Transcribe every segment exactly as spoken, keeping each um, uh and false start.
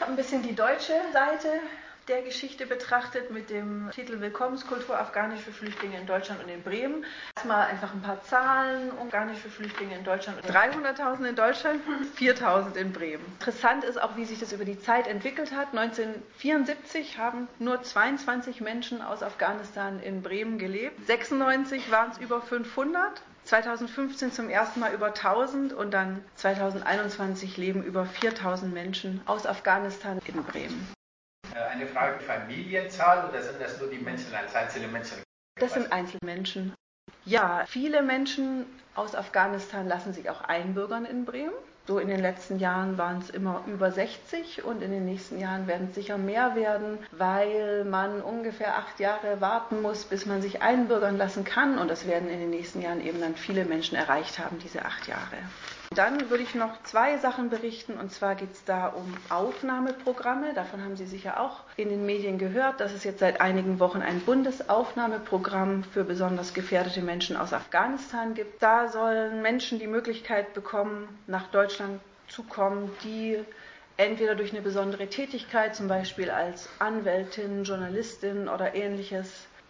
Ein bisschen die deutsche Seite der Geschichte betrachtet mit dem Titel Willkommenskultur afghanische Flüchtlinge in Deutschland und in Bremen. Erstmal einfach ein paar Zahlen. Afghanische Flüchtlinge in Deutschland, dreihunderttausend in Deutschland, viertausend in Bremen. Interessant ist auch, wie sich das über die Zeit entwickelt hat. neunzehnhundertvierundsiebzig haben nur zweiundzwanzig Menschen aus Afghanistan in Bremen gelebt. sechsundneunzig waren es über fünfhundert. zweitausendfünfzehn zum ersten Mal über tausend und dann zweitausendeinundzwanzig leben über viertausend Menschen aus Afghanistan in Bremen. Eine Frage, Familienzahl oder sind das nur die Menschen als einzelne Menschen? Das sind Einzelmenschen. Ja, viele Menschen aus Afghanistan lassen sich auch einbürgern in Bremen. So in den letzten Jahren waren es immer über sechzig und in den nächsten Jahren werden es sicher mehr werden, weil man ungefähr acht Jahre warten muss, bis man sich einbürgern lassen kann. Und das werden in den nächsten Jahren eben dann viele Menschen erreicht haben, diese acht Jahre. Dann würde ich noch zwei Sachen berichten, und zwar geht es da um Aufnahmeprogramme. Davon haben Sie sicher auch in den Medien gehört, dass es jetzt seit einigen Wochen ein Bundesaufnahmeprogramm für besonders gefährdete Menschen aus Afghanistan gibt. Da sollen Menschen die Möglichkeit bekommen, nach Deutschland zu kommen, die entweder durch eine besondere Tätigkeit, zum Beispiel als Anwältin, Journalistin oder ähnliches,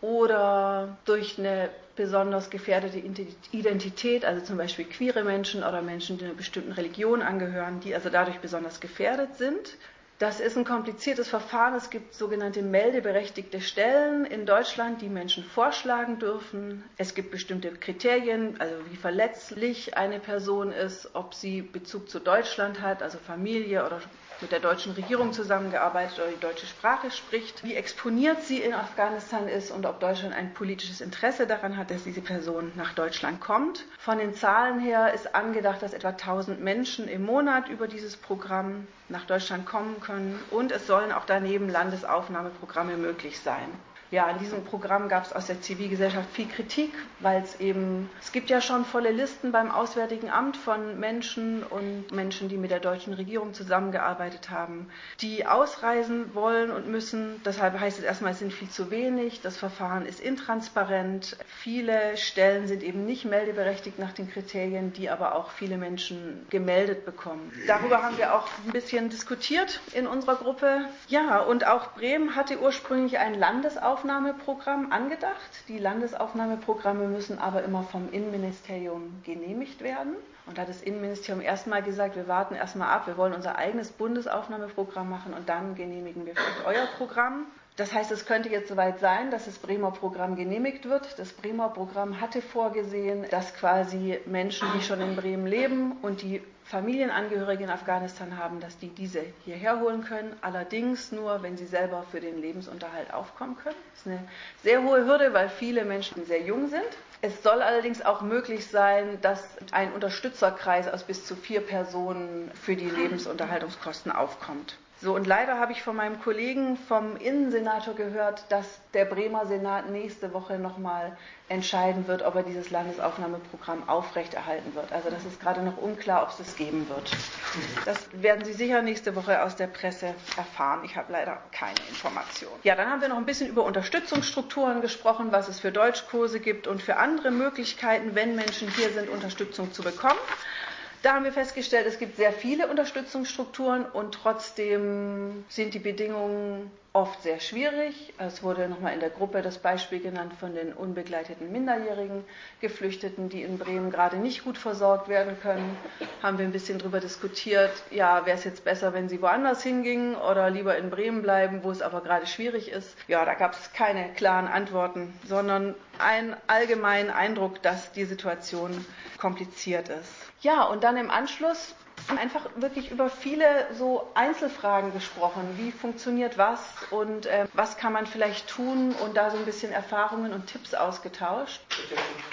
oder durch eine besonders gefährdete Identität, also zum Beispiel queere Menschen oder Menschen, die einer bestimmten Religion angehören, die also dadurch besonders gefährdet sind. Das ist ein kompliziertes Verfahren. Es gibt sogenannte meldeberechtigte Stellen in Deutschland, die Menschen vorschlagen dürfen. Es gibt bestimmte Kriterien, also wie verletzlich eine Person ist, ob sie Bezug zu Deutschland hat, also Familie oder mit der deutschen Regierung zusammengearbeitet oder die deutsche Sprache spricht, wie exponiert sie in Afghanistan ist und ob Deutschland ein politisches Interesse daran hat, dass diese Person nach Deutschland kommt. Von den Zahlen her ist angedacht, dass etwa tausend Menschen im Monat über dieses Programm nach Deutschland kommen können und es sollen auch daneben Landesaufnahmeprogramme möglich sein. Ja, in diesem Programm gab es aus der Zivilgesellschaft viel Kritik, weil es eben, es gibt ja schon volle Listen beim Auswärtigen Amt von Menschen und Menschen, die mit der deutschen Regierung zusammengearbeitet haben, die ausreisen wollen und müssen. Deshalb heißt es erstmal, es sind viel zu wenig, das Verfahren ist intransparent, viele Stellen sind eben nicht meldeberechtigt nach den Kriterien, die aber auch viele Menschen gemeldet bekommen. Darüber haben wir auch ein bisschen diskutiert in unserer Gruppe. Ja, und auch Bremen hatte ursprünglich ein Landesaufnahmeprogramm Aufnahmeprogramm angedacht. Die Landesaufnahmeprogramme müssen aber immer vom Innenministerium genehmigt werden. Und da hat das Innenministerium erstmal gesagt, wir warten erstmal ab, wir wollen unser eigenes Bundesaufnahmeprogramm machen und dann genehmigen wir vielleicht euer Programm. Das heißt, es könnte jetzt soweit sein, dass das Bremer Programm genehmigt wird. Das Bremer Programm hatte vorgesehen, dass quasi Menschen, die schon in Bremen leben und die Familienangehörige in Afghanistan haben, dass die diese hierher holen können. Allerdings nur, wenn sie selber für den Lebensunterhalt aufkommen können. Das ist eine sehr hohe Hürde, weil viele Menschen sehr jung sind. Es soll allerdings auch möglich sein, dass ein Unterstützerkreis aus bis zu vier Personen für die Lebensunterhaltungskosten aufkommt. So, und leider habe ich von meinem Kollegen vom Innensenator gehört, dass der Bremer Senat nächste Woche nochmal entscheiden wird, ob er dieses Landesaufnahmeprogramm aufrechterhalten wird. Also das ist gerade noch unklar, ob es das geben wird. Das werden Sie sicher nächste Woche aus der Presse erfahren. Ich habe leider keine Informationen. Ja, dann haben wir noch ein bisschen über Unterstützungsstrukturen gesprochen, was es für Deutschkurse gibt und für andere Möglichkeiten, wenn Menschen hier sind, Unterstützung zu bekommen. Da haben wir festgestellt, es gibt sehr viele Unterstützungsstrukturen und trotzdem sind die Bedingungen oft sehr schwierig. Es wurde nochmal in der Gruppe das Beispiel genannt von den unbegleiteten minderjährigen Geflüchteten, die in Bremen gerade nicht gut versorgt werden können. Haben wir ein bisschen darüber diskutiert, ja, wäre es jetzt besser, wenn sie woanders hingingen oder lieber in Bremen bleiben, wo es aber gerade schwierig ist. Ja, da gab es keine klaren Antworten, sondern einen allgemeinen Eindruck, dass die Situation kompliziert ist. Ja, und dann im Anschluss einfach wirklich über viele so Einzelfragen gesprochen. Wie funktioniert was und äh, was kann man vielleicht tun und da so ein bisschen Erfahrungen und Tipps ausgetauscht.